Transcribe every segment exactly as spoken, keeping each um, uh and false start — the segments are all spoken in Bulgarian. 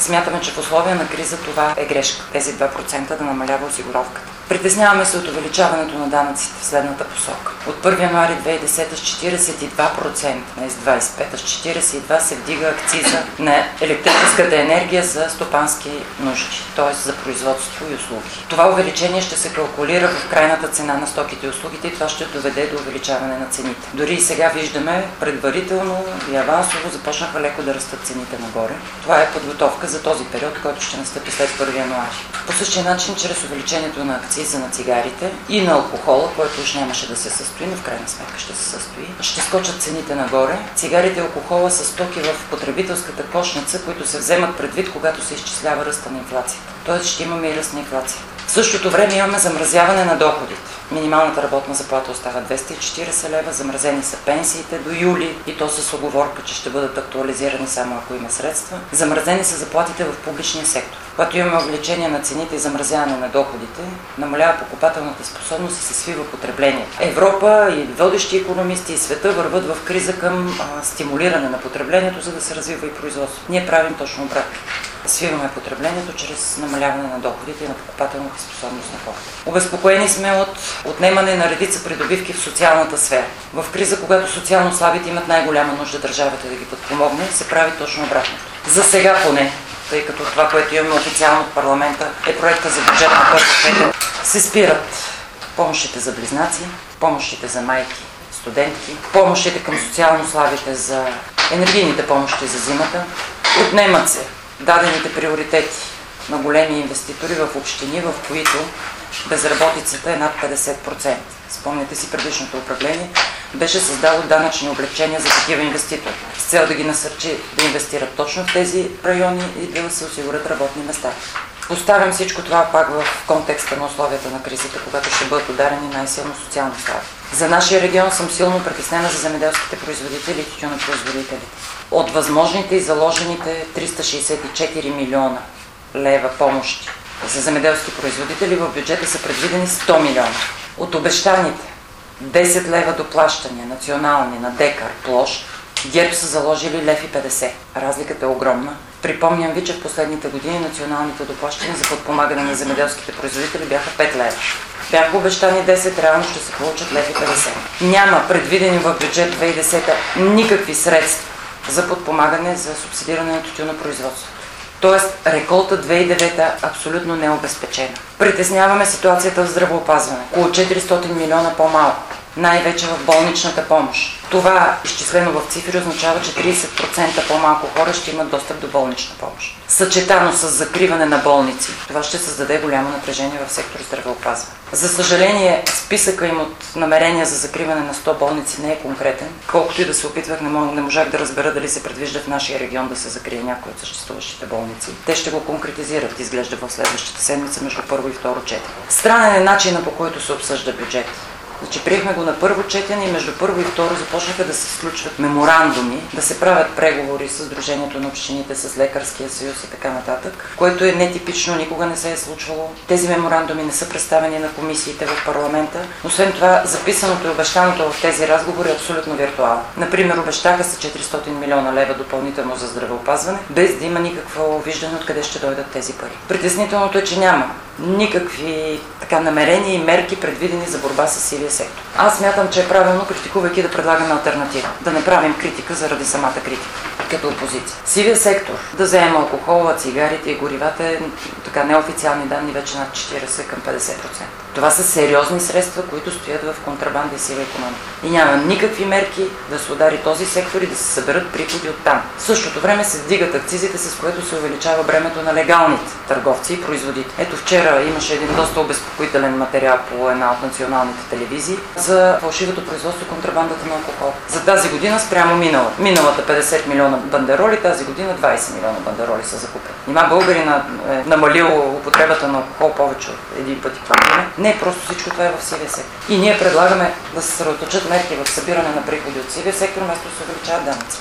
Смятаме, че в условия на криза това е грешка. Тези два процента да намалява осигуровката. Притесняваме се от увеличаването на данъците в следната посока. От първи януари две хиляди и десета с четиридесет и два процента, не с двадесет и пет, а с четиридесет и два се вдига акциза на електрическата енергия за стопански нужди, т.е. за производство и услуги. Това увеличение ще се калкулира в крайната цена на стоките и услугите и това ще доведе до увеличаване на цените. Дори и сега виждаме предварително и авансово започнаха леко да растат цените нагоре. Това е подготовка за този период, който ще настъпи след първи януари. По същия начин, чрез увеличението на акциза на цигарите и на алкохола, който уж нямаше да се състои, но в крайна сметка ще се състои, ще скочат цените нагоре. Цигарите и алкохола са стоки в потребителската кошница, които се вземат предвид, когато се изчислява ръста на инфлацията. Тоест ще имаме и ръст на инфлация. В същото време имаме замразяване на доходите. Минималната работна заплата остава двеста и четиридесет лева, замразени са пенсиите до юли и то с уговорка, че ще бъдат актуализирани само ако има средства. Замразени са заплатите в публичния сектор. Когато имаме увеличение на цените и замразяване на доходите, намалява покупателната способност и се свива потреблението. Европа и водещи икономисти и света върват в криза към а, стимулиране на потреблението, за да се развива и производството. Ние правим точно обратно. Свиваме потреблението чрез намаляване на доходите и на покупателната способност на хората. Обезпокоени сме от отнемане на редица придобивки в социалната сфера. В криза, когато социално слабите имат най-голяма нужда държавата да ги подпомогне, се прави точно обратното. За сега поне, тъй като това, което имаме официално от парламента е проекта за бюджет на първо четене, се спират помощите за близнаци, помощите за майки, студентки, помощите към социално слабите за енергийните помощи за зимата, отнемат се дадените приоритети на големи инвеститори в общини, в които безработицата е над петдесет процента. Спомняте си, предишното управление беше създало данъчни облекчения за такива инвеститори, с цел да ги насърчи да инвестират точно в тези райони и да се осигурят работни места. Поставям всичко това пак в контекста на условията на кризата, когато ще бъдат ударени най-силно социално слаби. За нашия регион съм силно притеснена за земеделските производители и тютюнопроизводителите. От възможните и заложените триста шейсет и четири милиона лева помощи за земеделски производители в бюджета са предвидени сто милиона. От обещаните десет лева доплащания национални на декар площ, ГЕРБ са заложили лев и петдесет. Разликата е огромна. Припомням ви, че в последните години националните доплащания за подпомагане на земеделските производители бяха пет лева. Бяха обещани десет, реално ще се получат лев и петдесет. Няма предвидени в бюджет две хиляди и десета никакви средства за подпомагане за субсидиране на тютюнопроизводството. Тоест, реколта две хиляди и девета абсолютно не е обезпечена. Притесняваме ситуацията в здравеопазване. Около четиристотин милиона по-малко. Най-вече в болничната помощ. Това, изчислено в цифри, означава, че тридесет процента по-малко хора ще имат достъп до болнична помощ. Съчетано с закриване на болници, това ще създаде голямо напрежение в сектор здравеопазване. За съжаление, списъка им от намерения за закриване на сто болници не е конкретен. Колкото и да се опитвах, не, мог, не можах да разбера дали се предвижда в нашия регион да се закрие някои от съществуващите болници. Те ще го конкретизират, изглежда в следващата седмица между първо и второ четене. Странен е начинът, по който се обсъжда бюджет. Значи приехме го на първо четене и между първо и второ започнаха да се сключват меморандуми, да се правят преговори с Сдружението на общините, с Лекарския съюз и така нататък, което е нетипично, никога не се е случвало. Тези меморандуми не са представени на комисиите в парламента. Освен това, записаното и обещаното в тези разговори е абсолютно виртуално. Например, обещаха се четиристотин милиона лева допълнително за здравеопазване, без да има никакво виждане откъде ще дойдат тези пари. Притеснителното е, че няма никакви така намерения и мерки предвидени за борба с сивия сектор. Аз смятам, че е правилно, критикувайки, да предлагаме алтернатива. Да не правим критика заради самата критика, като опозиция. Сивия сектор, да вземем алкохола, цигарите и горивата, е така неофициални данни вече над четиридесет към петдесет процента. Това са сериозни средства, които стоят в контрабанда и сива икономика. И няма никакви мерки да се удари този сектор и да се съберат приходи от там. В същото време се вдигат акцизите, с което се увеличава бремето на легалните търговци и производители. Ето вчера имаше един доста обезпокоителен материал по една от националните телевизии за фалшивото производство и контрабандата на алкохол. За тази година спрямо минала. Миналата петдесет милиона бандероли, тази година двадесет милиона бандероли са закупени. Нима българина е намалил употребата на алкохол повече от един пъти по година? Не, просто всичко това е в сивия сектор. И ние предлагаме да се съсредоточат мерки в събиране на приходи от сивия сектор, вместо да се увеличават данъци.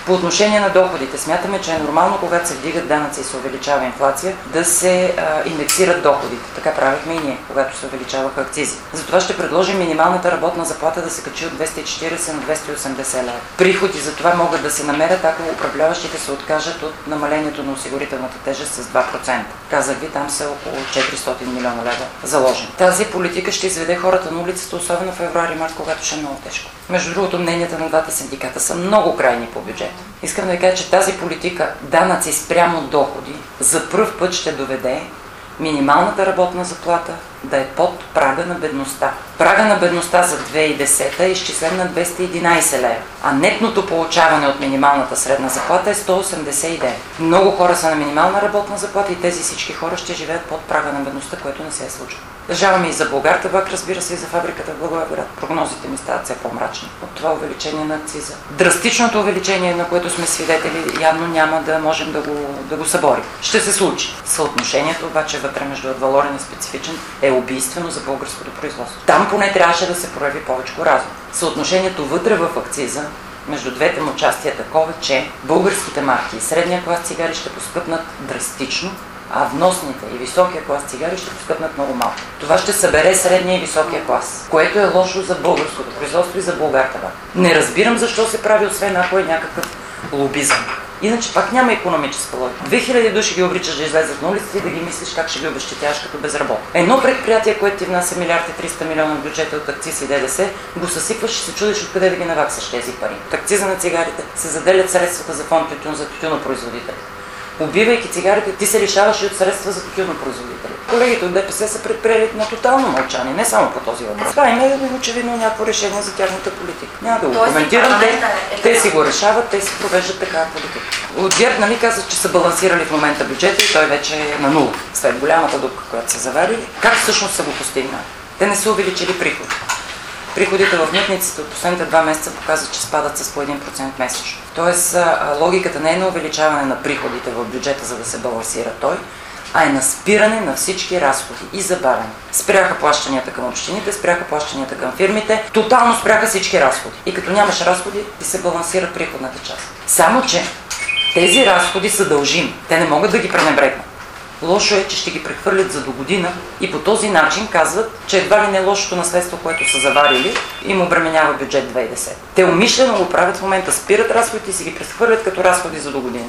По отношение на доходите, смятаме, че е нормално, когато се вдигат данъци и се увеличава инфлация, да се а, индексират доходите. Така правихме и ние, когато се увеличаваха акцизи. Затова ще предложим минималната работна заплата да се качи от двеста и четиридесет на двеста и осемдесет лева. Приходи за това могат да се намерят, ако управляващите се откажат от намалението на осигурителната тежест с два процента. Казах ви, там са около четиристотин милиона лева заложени. Тази политика ще изведе хората на улицата, особено в февруари-март, когато ще е много тежко. Между другото, мненията на двата синдиката са много крайни по бюджет. Искам да ви кажа, че тази политика данъци спрямо доходи за пръв път ще доведе минималната работна заплата да е под прага на бедността. Прага на бедността за две хиляди и десета е изчислен на двеста и единадесет лева, а нетното получаване от минималната средна заплата е сто осемдесет и девет. Много хора са на минимална работна заплата и тези всички хора ще живеят под прага на бедността, което не се е случило. Държаваме и за Булгартабак, разбира се, и за фабриката в Благоевград. Прогнозите ми стават все по-мрачни от това увеличение на акциза. Драстичното увеличение, на което сме свидетели, явно няма да можем да го, да го съборим. Ще се случи. Съотношението обаче вътре между адвалорен и специфичен е убийствено за българското производство. Там поне трябваше да се прояви повече разум. Съотношението вътре в акциза между двете му части е такова, че българските марки и средния клас цигари ще поскъпнат драстично, а вносните и високия клас цигари ще поскъпнат много малко. Това ще събере средния и високия клас, което е лошо за българското производство и за Булгартабак. Не разбирам защо се прави, освен ако е някакъв лобизъм. Иначе пак няма икономическа логика. две хиляди души ги обричаш да излезат на улицата и да ги мислиш как ще ги обезщетяваш като безработни. Едно предприятие, което ти внася милиард и триста милиона в бюджета от акциз и ДДС, го съсипваш и се чудиш откъде да ги наваксаш тези пари. От акциза на цигарите се заделят средствата за фонд тютюн за тютюнопроизводители. Убивайки цигарите, ти се лишаваш и от средства за тютюнопроизводители. Колегите от ДПС са предприели на тотално мълчание, не само по този въпрос. Това им е очевидно някакво решение за тяхната политика. Няма да го коментирам, те, те си го решават, те си провеждат такава политика. От ГЕРБ, нали, казват, че са балансирали в момента бюджета и той вече е на нула, след голямата дупка, която са заварили. Как всъщност са го постигнали? Те не са увеличили приходи. Приходите в митниците от последните два месеца показват, че спадат с по един процент месечно. Тоест, логиката не е на увеличаване на приходите в бюджета, за да се балансира той, а е на спиране на всички разходи и забавяне. Спряха плащанията към общините, спряха плащанията към фирмите, тотално спряха всички разходи. И като нямаш разходи, ти се балансира приходната част. Само че тези разходи са дължими. Те не могат да ги пренебрегнат. Лошо е, че ще ги прехвърлят за до година и по този начин казват, че едва ли не лошото наследство, което са заварили, им обременява бюджет две хиляди и десета. Те умишлено го правят в момента, спират разходите и си ги прехвърлят като разходи за до година.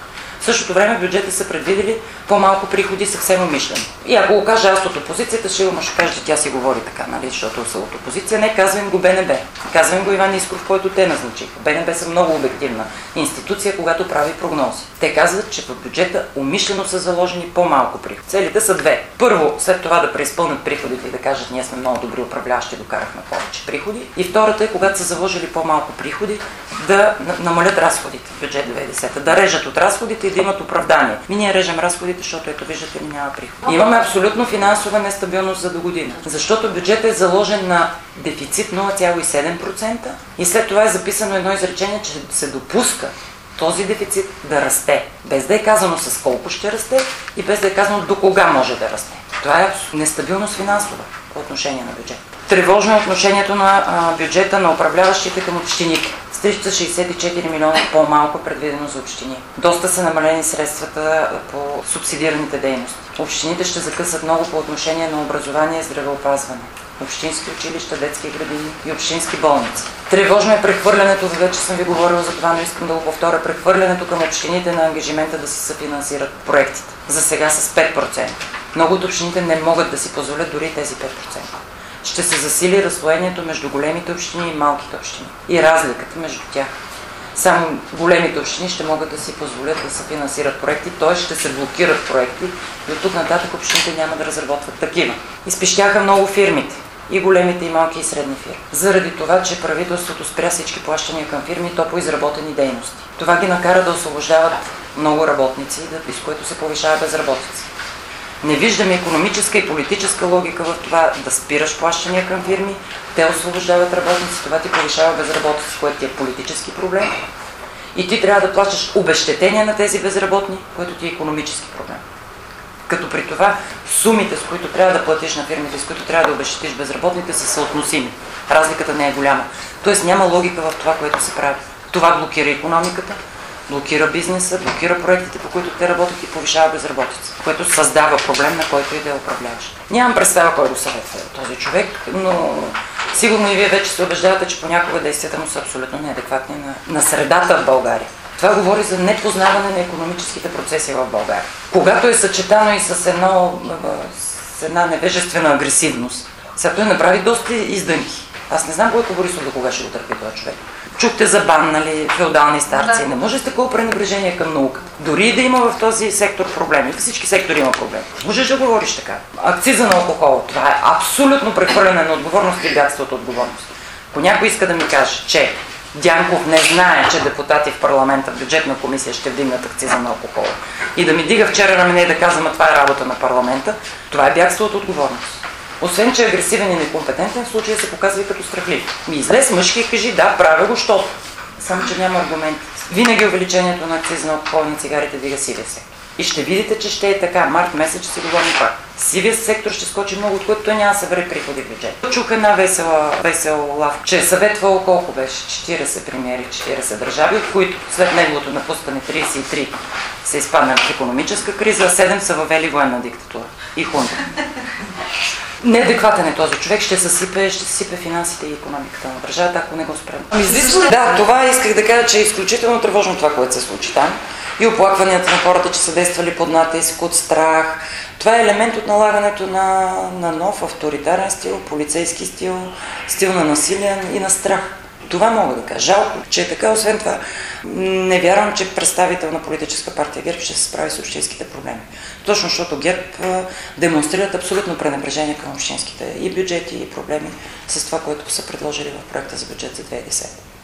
В същото време бюджета са предвидели по-малко приходи съвсем умишлено. И ако го кажа аз от опозицията, ще има, ще кажа, че тя си говори така, нали, защото са от опозиция. Не, казвам го Б Н Б. Казвам го Иван Искров, който те назначиха. Б Н Б са много обективна институция, когато прави прогнози. Те казват, че в бюджета умишлено са заложени по-малко приходи. Целите са две. Първо, след това да преизпълнят приходите и да кажат, ние сме много добри управляващи, докарахме повече приходи. И втората е, когато са заложили по-малко приходи, да намалят разходите в бюджет две хиляди и десета, да режат от разходите и да имат оправдание. Ми ние режем разходите, защото ето виждате ли няма приходи. Имаме абсолютно финансова нестабилност за до година, защото бюджетът е заложен на дефицит нула цяло и седем процента и след това е записано едно изречение, че се допуска този дефицит да расте, без да е казано с колко ще расте и без да е казано до кога може да расте. Това е нестабилност финансова по отношение на бюджета. Тревожно е отношението на а, бюджета на управляващите към общините. С триста шейсет и четири милиона по-малко е предвидено за общини. Доста са намалени средствата по субсидираните дейности. Общините ще закъсат много по отношение на образование и здравеопазване. Общински училища, детски градини и общински болници. Тревожно е прехвърлянето, вече съм ви говорила за това, но искам да го повторя, прехвърлянето към общините на ангажимента да се съфинансират проектите. За сега с пет процента. Много от общините не могат да си позволят дори тези пет процента. Ще се засили разслоението между големите общини и малките общини и разликата между тях. Само големите общини ще могат да си позволят да се финансират проекти, т.е. ще се блокират проекти и от тук нататък общините няма да разработват такива. Изпищяха много фирмите, и големите, и малки, и средни фирми. Заради това, че правителството спря всички плащания към фирми, то по изработени дейности. Това ги накара да освобождават много работници, с което се повишава безработица. Не виждаме икономическа и политическа логика в това да спираш плащания към фирми, те освобождават работници, това ти повишава безработица, което ти е политически проблем. И ти трябва да плащаш обезщетения на тези безработни, което ти е икономически проблем. Като при това сумите, с които трябва да платиш на фирмите, с които трябва да обезщетиш безработните, са съотносими. Разликата не е голяма. Тоест няма логика в това, което се прави. Това блокира икономиката, блокира бизнеса, блокира проектите, по които те работят и повишава безработица, което създава проблем, на който и да е управляваш. Нямам представа кой го съветва този човек, но сигурно и вие вече се убеждавате, че понякога действията му са абсолютно неадекватни на, на средата в България. Това говори за непознаване на икономическите процеси в България. Когато е съчетано и с, едно, с една невежествена агресивност, сега той направи доста издънки. Аз не знам Бойко Борисов до кога ще го търпи този човек. Чухте за бан, нали, феодални старци. Да. Не може с такова пренебрежение към науката. Дори и да има в този сектор проблеми. В всички сектори има проблеми. Можеш да говориш така. Акциза на алкохол. Това е абсолютно прехвърляне на отговорност и бягство от отговорност. Ако някой иска да ми каже, че Дянков не знае, че депутати в парламента, в бюджетна комисия ще вдигнат акциза на алкохола и да ми дига вчера на мене и да казвам, а това е работа на парламента, това е бягство от отговорност. Освен, че е агресивен и некомпетентен, в случая се показва и като страхлив. Ми излез мъжки и кажи, да, правя го, щото. Само, че няма аргументи. Винаги увеличението на акциза на алкохолни цигарите дига сивия сектор. И ще видите, че ще е така. Март месец ще си говорим пак. Сивия сектор ще скочи много, от което той няма да събере приходи в бюджет. Чух една весела, весела лав, че е съветвал колко беше? четирийсет премиери, четирийсет държави, от които след неговото напускане трийсет и три са изпаднали в икономическа криза, а седем са въвели военна диктатура и хунта. Неадекватен е този човек, ще съсипе, ще съсипе финансите и икономиката на държавата, ако не го спрем. Да, това исках да кажа, че е изключително тревожно това, което се случи там. И оплакванията на хората, че са действали под натиск, от страх. Това е елемент от налагането на, на нов авторитарен стил, полицейски стил, стил на насилие и на страх. Това мога да кажа. Жалко, че е така. Освен това, не вярвам, че представител на политическа партия ГЕРБ ще се справи с общинските проблеми. Точно защото ГЕРБ демонстрират абсолютно пренебрежение към общинските и бюджети, и проблеми с това, което са предложили в проекта за бюджет за две хиляди и десета.